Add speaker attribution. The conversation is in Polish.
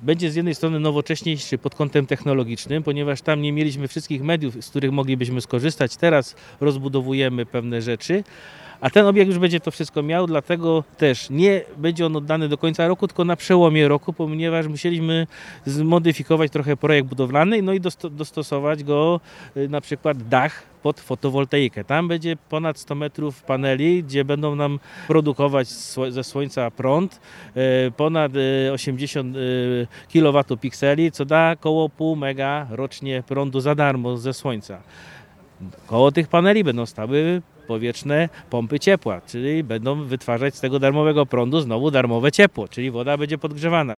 Speaker 1: będzie z jednej strony nowocześniejszy pod kątem technologicznym, ponieważ tam nie mieliśmy wszystkich mediów, z których moglibyśmy skorzystać. Teraz rozbudowujemy pewne rzeczy, a ten obiekt już będzie to wszystko miał, dlatego też nie będzie on oddany do końca roku, tylko na przełomie roku, ponieważ musieliśmy zmodyfikować trochę projekt budowlany, no i dostosować go, na przykład dach pod fotowoltaikę. Tam będzie ponad 100 metrów paneli, gdzie będą nam produkować ze słońca prąd, ponad 80 kW pikseli, co da około pół mega rocznie prądu za darmo ze słońca. Koło tych paneli będą stały powietrzne pompy ciepła, czyli będą wytwarzać z tego darmowego prądu znowu darmowe ciepło, czyli woda będzie podgrzewana.